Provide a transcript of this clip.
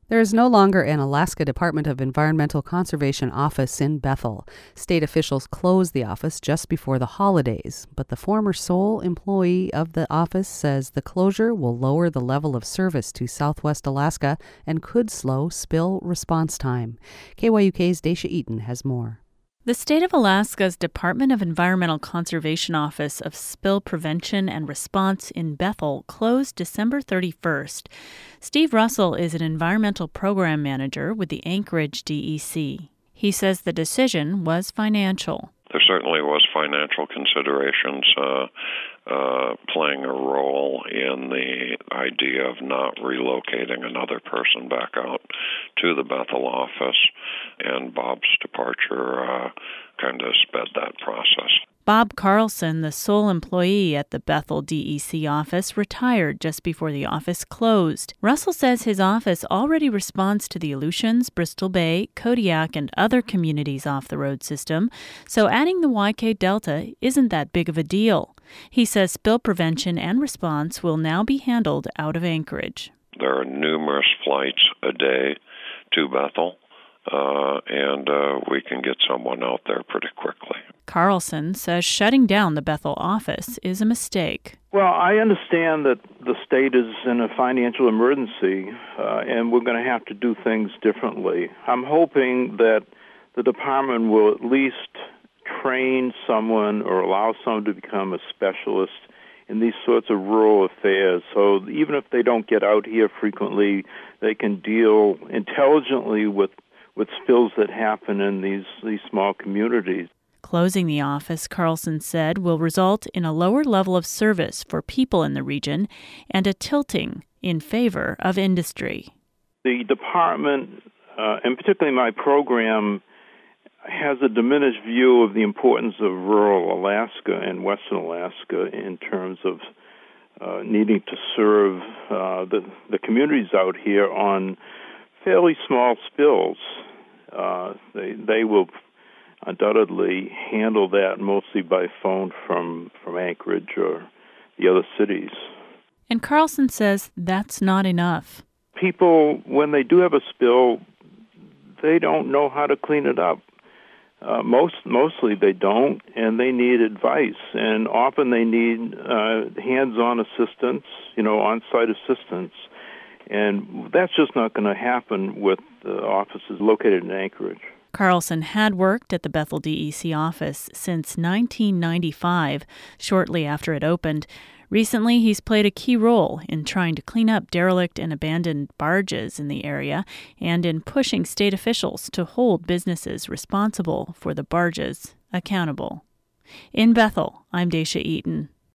There is no longer an Alaska Department of Environmental Conservation office in Bethel. State officials closed the office just before the holidays, but the former sole employee of the office says the closure will lower the level of service to Southwest Alaska and could slow spill response time. KYUK's Dacia Eaton has more. The state of Alaska's Department of Environmental Conservation Office of Spill Prevention and Response in Bethel closed December 31st. Steve Russell is an environmental program manager with the Anchorage DEC. He says the decision was financial. There certainly was financial considerations playing a role in the idea of not relocating another person back out to the Bethel office, and Bob's departure kind of sped that process. Bob Carlson, the sole employee at the Bethel DEC office, retired just before the office closed. Russell says his office already responds to the Aleutians, Bristol Bay, Kodiak, and other communities off the road system, so adding the YK Delta isn't that big of a deal. He says spill prevention and response will now be handled out of Anchorage. There are numerous flights a day to Bethel, and we can get someone out there pretty quickly. Carlson says shutting down the Bethel office is a mistake. Well, I understand that the state is in a financial emergency, and we're going to have to do things differently. I'm hoping that the department will at least train someone or allow someone to become a specialist in these sorts of rural affairs. So even if they don't get out here frequently, they can deal intelligently with spills that happen in these small communities. Closing the office, Carlson said, will result in a lower level of service for people in the region and a tilting in favor of industry. The department, and particularly my program, has a diminished view of the importance of rural Alaska and western Alaska in terms of needing to serve the communities out here on fairly small spills. They will undoubtedly handle that mostly by phone from Anchorage or the other cities. And Carlson says that's not enough. People, when they do have a spill, they don't know how to clean it up. Mostly they don't, and they need advice. And often they need hands-on assistance, on-site assistance. And that's just not going to happen with offices located in Anchorage. Carlson had worked at the Bethel DEC office since 1995, shortly after it opened. Recently, he's played a key role in trying to clean up derelict and abandoned barges in the area and in pushing state officials to hold businesses responsible for the barges accountable. In Bethel, I'm Dacia Eaton.